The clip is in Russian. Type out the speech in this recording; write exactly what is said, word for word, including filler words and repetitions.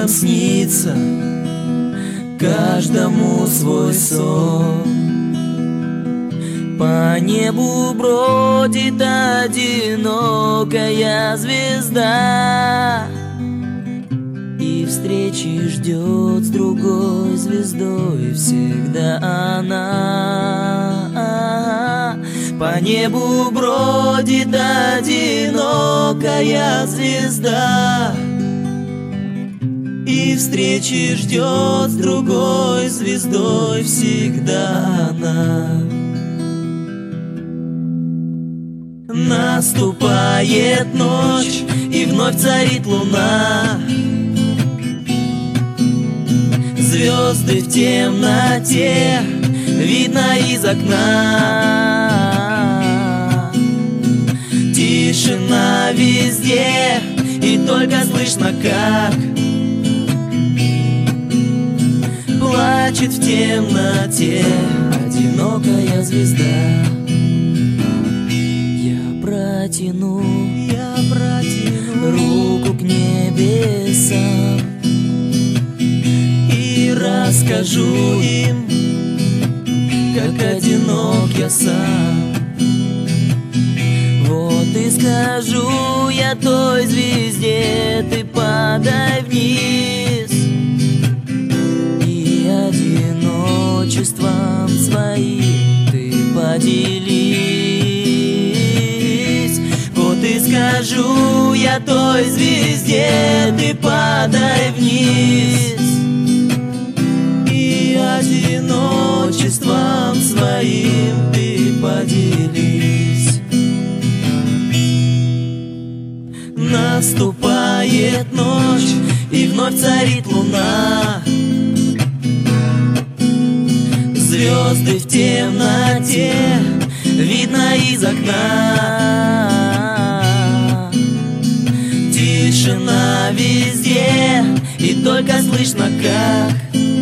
нам снится, каждому свой сон. По небу бродит одинокая звезда, и встречи ждет с другой звездой всегда она. По небу бродит одинокая звезда, и встречи ждет с другой звездой всегда она. Наступает ночь, и вновь царит луна. Звезды в темноте видно из окна. Тишина везде, и только слышно, как плачет в темноте одинокая звезда. Протяну, я протяну руку к небесам и расскажу им, как одинок я сам. Вот и скажу я той звезде: ты падай вниз, и одиночеством своим ты поделись. И скажу я той звезде: ты падай вниз, и одиночеством своим ты поделись. Наступает ночь, и вновь царит луна. Звезды в темноте видно из окна. Тишина везде, и только слышно, как